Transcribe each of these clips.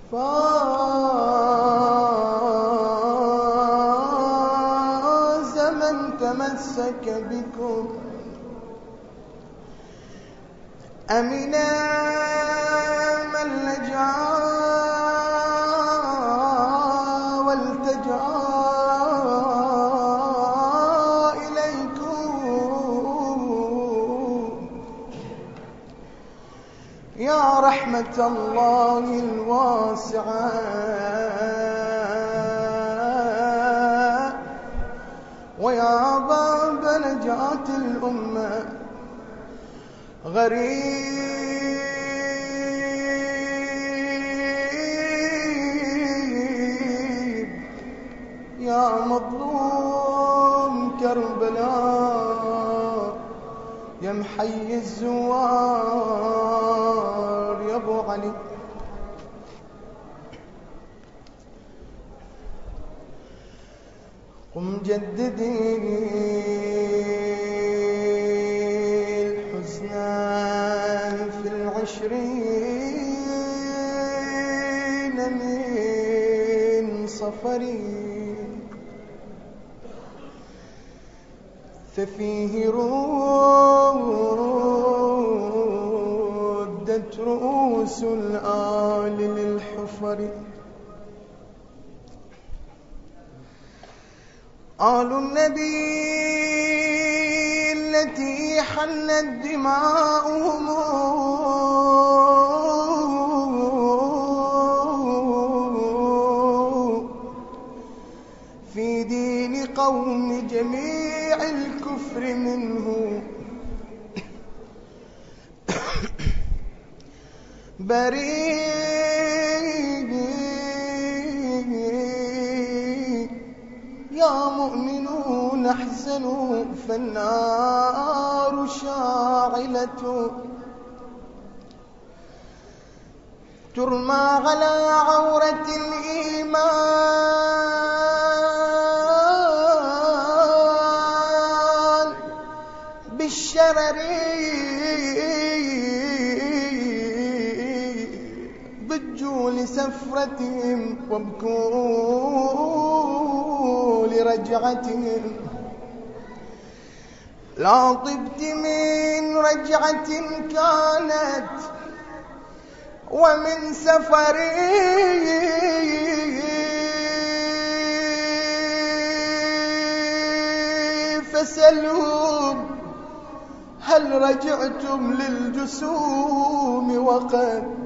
فاز من تمسك بكم أمنا من لجأ والتجأ إليكم يا رحمة الله الواسعة ويا باب نجاة الأمة غريب يا مظلوم كربلاء يا محيي الزوار يا ابو علي قم جددي الحزن في العشرين من صفري ففيه ردت رؤوس الآل للحفر آل النبي التي حلت دماؤهم في دين قوم جميع الكفر منه بريء يا مؤمنون احزنوا فالنار شاعلة ترمى على عورة الإيمان بالشرر ضجوا لسفرتهم وابكوا لرجعتهم لا طبت من رجعة كانت ومن سفر فسلهم هل رجعتم للجسوم وقد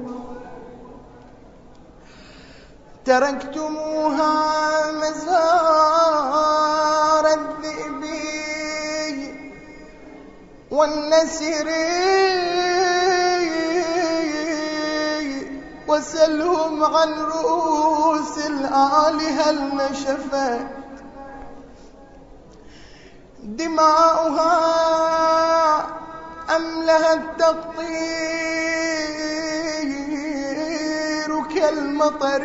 تركتموها مزار الذئب والنسر وسلهم عن رؤوس الآلهة هل نشفت دماؤها أم لها التقطير كالمطر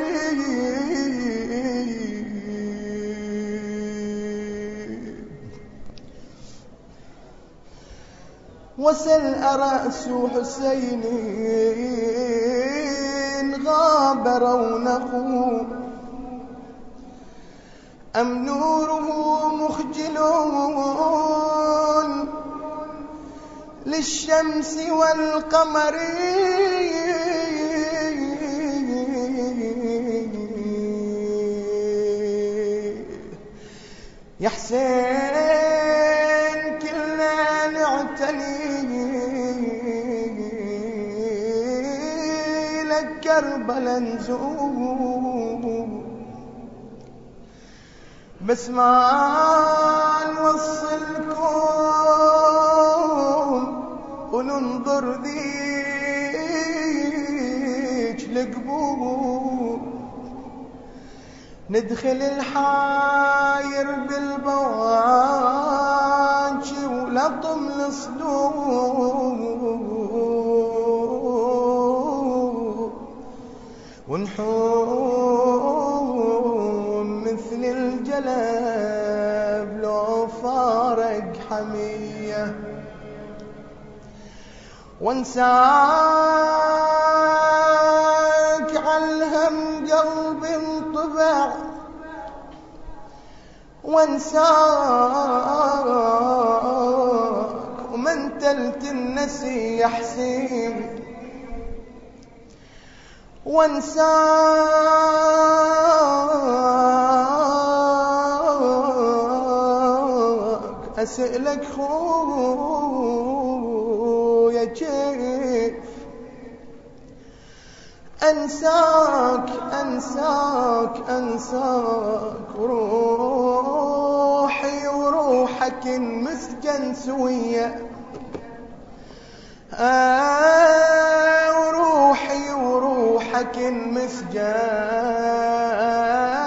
وسل أرأس حسين غاب رونقه أم نوره مخجل للشمس والقمر يا حسين كلنا نعتني لك كربلا نزور بس ما نوصلكم وننظر ذيك القبور ندخل الحاير بالبواج ولطم الصدور ونحوم مثل الجلب لو فارق حمية وانساك عالهم كم قلبي انطبع وانساك ومن تلت النسي يا حسين وانساك أسألك خويا كيف أنساك روحي وروحك مسجن سوية وروحي وروحك مسجن